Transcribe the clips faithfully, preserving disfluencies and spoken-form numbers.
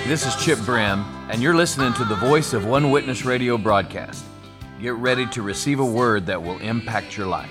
This is Chip Brim, and you're listening to the Voice of One Witness radio broadcast. Get ready to receive a word that will impact your life.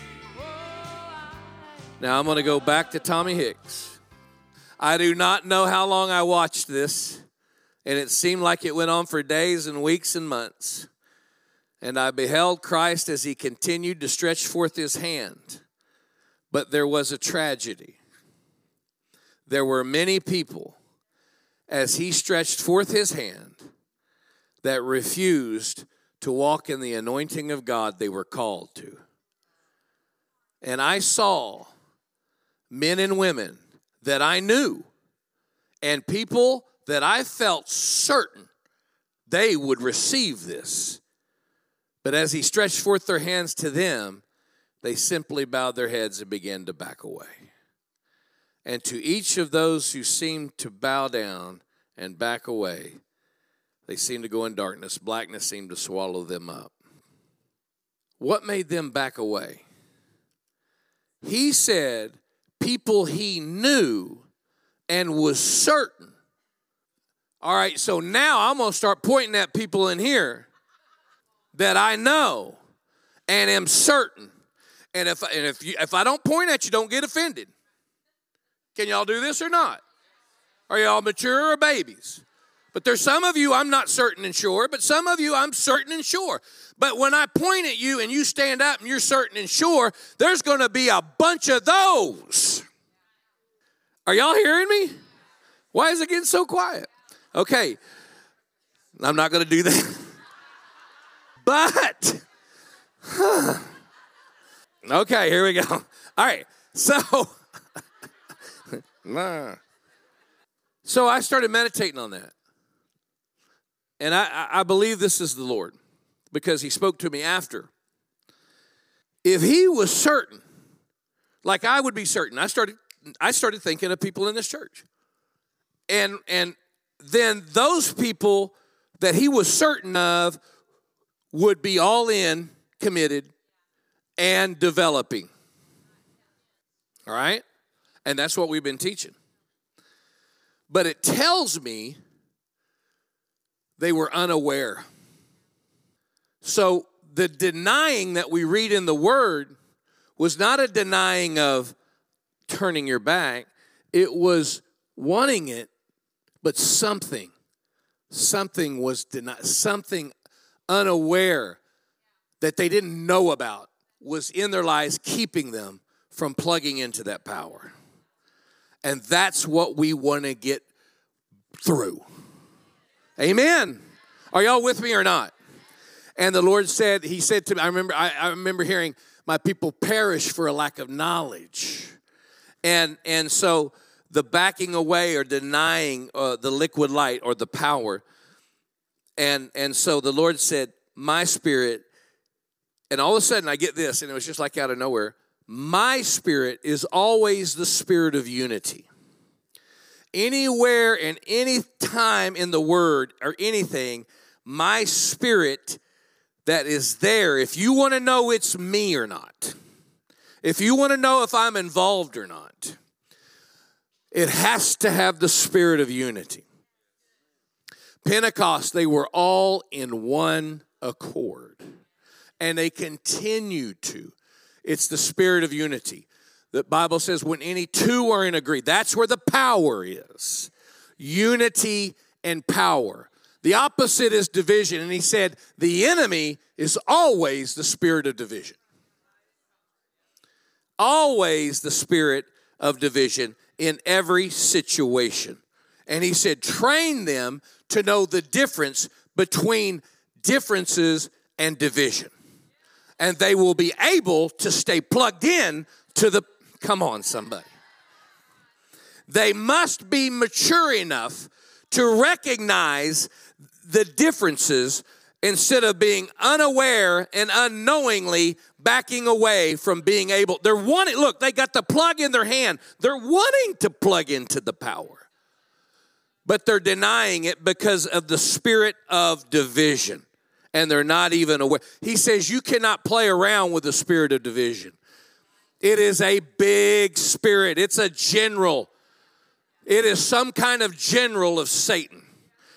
Now I'm going to go back to Tommy Hicks. I do not know how long I watched this, and it seemed like it went on for days and weeks and months. And I beheld Christ as he continued to stretch forth his hand. But there was a tragedy. There were many people, as he stretched forth his hand, that refused to walk in the anointing of God they were called to. And I saw men and women that I knew and people that I felt certain they would receive this. But as he stretched forth their hands to them, they simply bowed their heads and began to back away. And to each of those who seemed to bow down and back away, they seemed to go in darkness. Blackness seemed to swallow them up. What made them back away? He said people he knew and was certain. All right, so now I'm going to start pointing at people in here that I know and am certain. And if and if you, if I don't point at you, don't get offended. Can y'all do this or not? Are y'all mature or babies? But there's some of you I'm not certain and sure, but some of you I'm certain and sure. But when I point at you and you stand up and you're certain and sure, there's going to be a bunch of those. Are y'all hearing me? Why is it getting so quiet? Okay, I'm not going to do that. But, huh. Okay, here we go. All right, so... So I started meditating on that. And I, I believe this is the Lord because he spoke to me after. If he was certain, like I would be certain, I started I started thinking of people in this church. And, and then those people that he was certain of would be all in, committed, and developing. All right? And that's what we've been teaching. But it tells me they were unaware. So the denying that we read in the Word was not a denying of turning your back. It was wanting it, but something, something was denied, something unaware that they didn't know about was in their lives keeping them from plugging into that power. And that's what we want to get through. Amen. Are y'all with me or not? And the Lord said, he said to me, I remember, I, I remember hearing, my people perish for a lack of knowledge. And, and so the backing away or denying uh, the liquid light or the power. And, and so the Lord said, my spirit, and all of a sudden I get this, and it was just like out of nowhere. My spirit is always the spirit of unity. Anywhere and any time in the Word or anything, my spirit that is there, if you want to know it's me or not, if you want to know if I'm involved or not, it has to have the spirit of unity. Pentecost, they were all in one accord, and they continued to. It's the spirit of unity. The Bible says when any two are in agreement, that's where the power is. Unity and power. The opposite is division. And he said the enemy is always the spirit of division. Always the spirit of division in every situation. And he said train them to know the difference between differences and division. And they will be able to stay plugged in to the, come on somebody. They must be mature enough to recognize the differences instead of being unaware and unknowingly backing away from being able. They're wanting, look, they got the plug in their hand. They're wanting to plug into the power. But they're denying it because of the spirit of division. And they're not even aware. He says you cannot play around with the spirit of division. It is a big spirit. It's a general. It is some kind of general of Satan.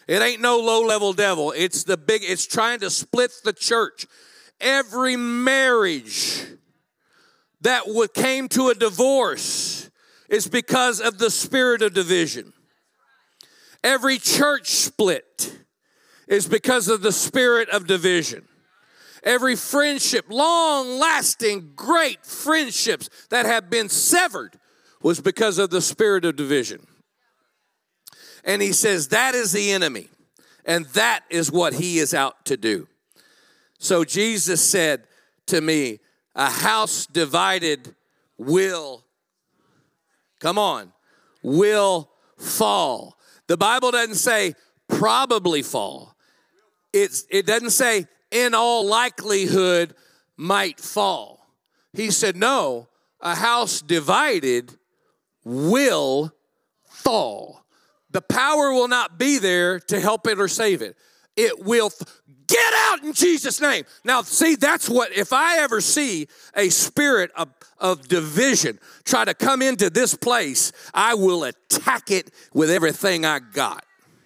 It ain't no low-level devil. It's the big, it's trying to split the church. Every marriage that came to a divorce is because of the spirit of division. Every church split is because of the spirit of division. Every friendship, long-lasting, great friendships that have been severed was because of the spirit of division. And he says that is the enemy, and that is what he is out to do. So Jesus said to me, a house divided will, come on, will fall. The Bible doesn't say probably fall. It's, it doesn't say in all likelihood might fall. He said, no, a house divided will fall. The power will not be there to help it or save it. It will f- get out in Jesus' name. Now, see, that's what, if I ever see a spirit of, of division try to come into this place, I will attack it with everything I got.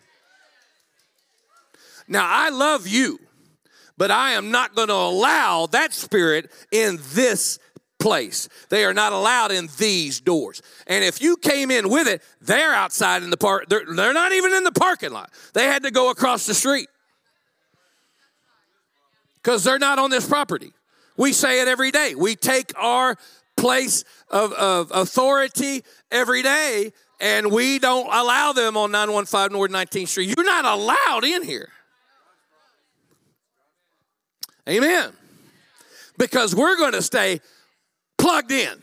Now, I love you, but I am not going to allow that spirit in this place. They are not allowed in these doors. And if you came in with it, they're outside in the park. They're, they're not even in the parking lot. They had to go across the street because they're not on this property. We say it every day. We take our place of, of authority every day, and we don't allow them on nine one five North nineteenth Street. You're not allowed in here. Amen. Because we're going to stay plugged in.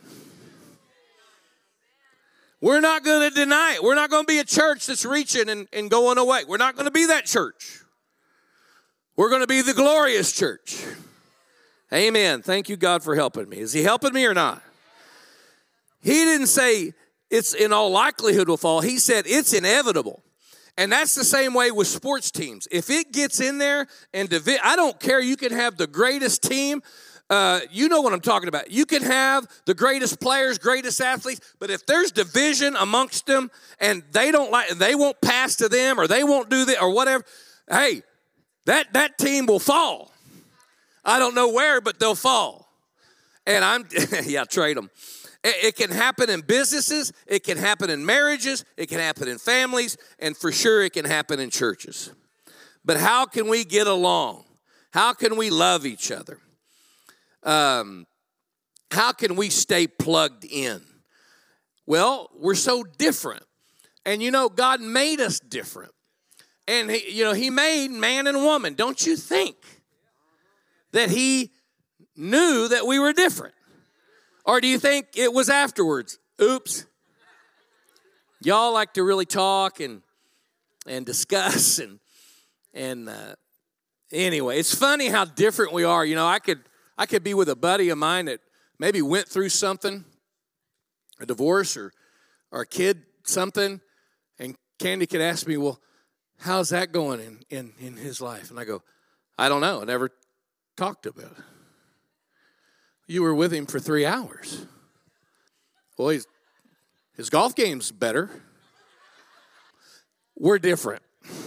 We're not going to deny it. We're not going to be a church that's reaching and, and going away. We're not going to be that church. We're going to be the glorious church. Amen. Thank you, God, for helping me. Is he helping me or not? He didn't say it's in all likelihood will fall. He said it's inevitable. And that's the same way with sports teams. If it gets in there and divi- I don't care. You can have the greatest team. Uh, you know what I'm talking about. You can have the greatest players, greatest athletes, but if there's division amongst them and they don't like, they won't pass to them or they won't do that or whatever, hey, that that team will fall. I don't know where, but they'll fall. And I'm, yeah, trade them. It, it can happen in businesses. It can happen in marriages. It can happen in families. And for sure, it can happen in churches. But how can we get along? How can we love each other? Um, how can we stay plugged in? Well, we're so different. And, you know, God made us different. And, he, you know, he made man and woman. Don't you think that he knew that we were different? Or do you think it was afterwards? Oops. Y'all like to really talk and and discuss. and and uh, Anyway, it's funny how different we are. You know, I could I could be with a buddy of mine that maybe went through something, a divorce or, or a kid something, and Candy could ask me, well, how's that going in, in, in his life? And I go, I don't know. I never talked about it. You were with him for three hours. Well, he's, his golf game's better. We're different.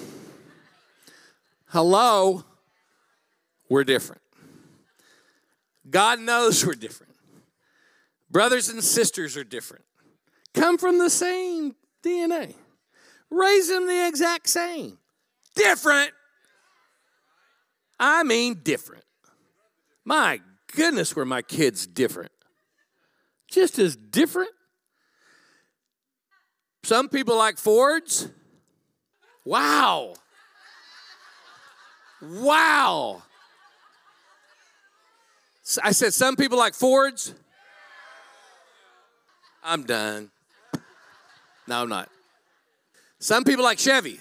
Hello? We're different. God knows we're different. Brothers and sisters are different. Come from the same D N A. Raise them the exact same. Different. I mean different. My goodness, were my kids different. Just as different. Some people like Fords. Wow. Wow. I said some people like Fords. I'm done. No, I'm not. Some people like Chevy.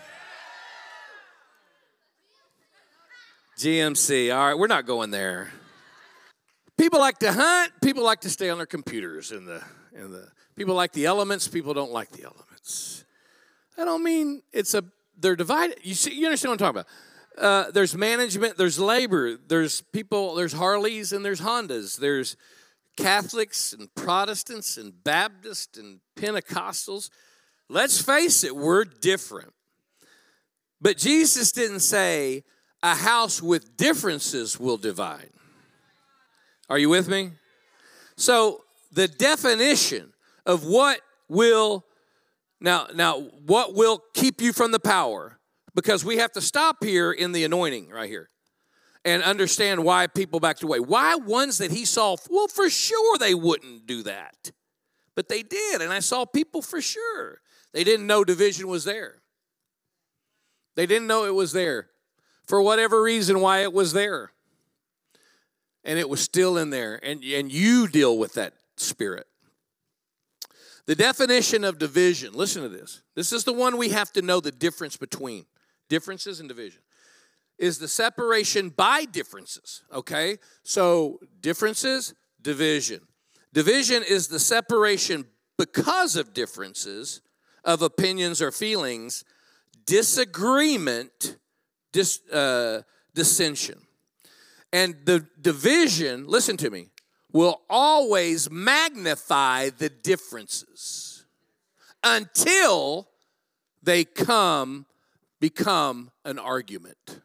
G M C. All right, we're not going there. People like to hunt. People like to stay on their computers. In the, in the people like the elements. People don't like the elements. I don't mean it's a. They're divided. You see, you understand what I'm talking about? Uh, there's management. There's labor. There's people. There's Harleys and there's Hondas. There's Catholics and Protestants and Baptists and Pentecostals. Let's face it, we're different. But Jesus didn't say a house with differences will divide. Are you with me? So the definition of what will, now, now what will keep you from the power, because we have to stop here in the anointing right here and understand why people backed away. Why ones that he saw, well, for sure they wouldn't do that. But they did, and I saw people for sure. They didn't know division was there. They didn't know it was there. For whatever reason, why it was there. And it was still in there, and, and you deal with that spirit. The definition of division, listen to this. This is the one we have to know the difference between. Differences and division. Is the separation by differences, okay? So differences, division. Division is the separation because of differences of opinions or feelings, disagreement, dis, uh, dissension. And the division, listen to me, will always magnify the differences until they come, become an argument.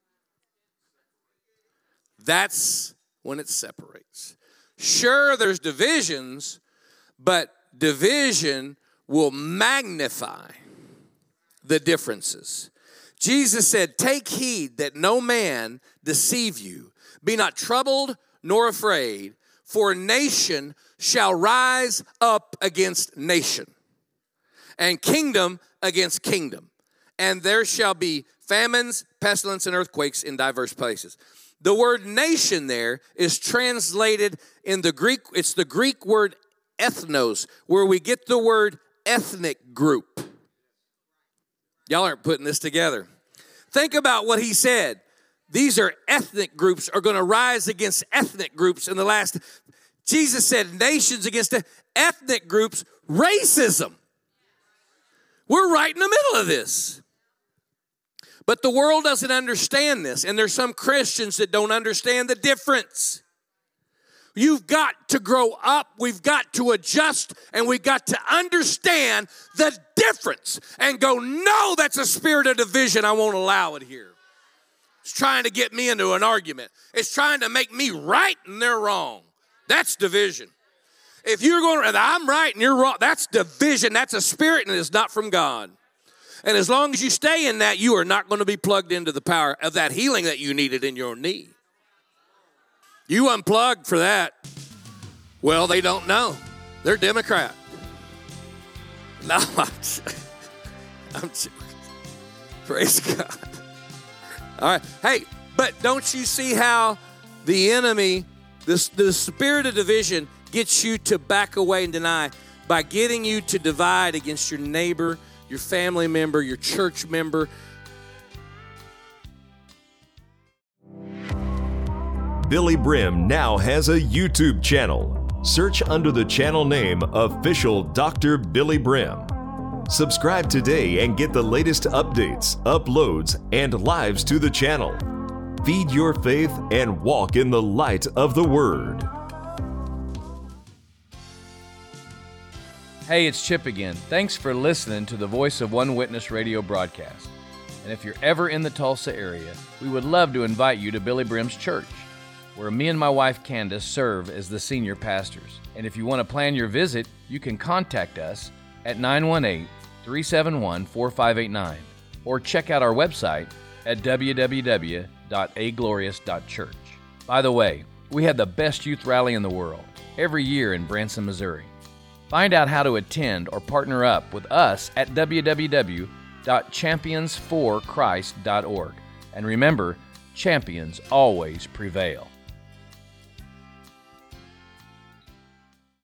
That's when it separates. Sure, there's divisions, but division will magnify the differences. Jesus said, take heed that no man deceive you. Be not troubled nor afraid, for nation shall rise up against nation, and kingdom against kingdom. And there shall be famines, pestilence, and earthquakes in diverse places. The word nation there is translated in the Greek, it's the Greek word ethnos, where we get the word ethnic group. Y'all aren't putting this together. Think about what he said. These are ethnic groups are going to rise against ethnic groups in the last. Jesus said nations against ethnic groups, racism. We're right in the middle of this. But the world doesn't understand this, and there's some Christians that don't understand the difference. You've got to grow up, we've got to adjust, and we've got to understand the difference and go, no, that's a spirit of division. I won't allow it here. It's trying to get me into an argument. It's trying to make me right and they're wrong. That's division. If you're going, I'm right and you're wrong, that's division. That's a spirit and it's not from God. And as long as you stay in that, you are not going to be plugged into the power of that healing that you needed in your knee. You unplugged for that. Well, they don't know. They're Democrat. No, I'm, I'm joking. Praise God. All right. Hey, but don't you see how the enemy, this, the spirit of division, gets you to back away and deny by getting you to divide against your neighbor, your family member, your church member. Billy Brim now has a YouTube channel. Search under the channel name Official Doctor Billy Brim. Subscribe today and get the latest updates, uploads, and lives to the channel. Feed your faith and walk in the light of the Word. Hey, it's Chip again. Thanks for listening to the Voice of One Witness radio broadcast. And if you're ever in the Tulsa area, we would love to invite you to Billy Brim's church, where me and my wife Candace serve as the senior pastors. And if you want to plan your visit, you can contact us at nine one eight, three seven one, four five eight nine or check out our website at w w w dot a glorious dot church. By the way, we have the best youth rally in the world every year in Branson, Missouri. Find out how to attend or partner up with us at w w w dot champions for christ dot org. And remember, champions always prevail.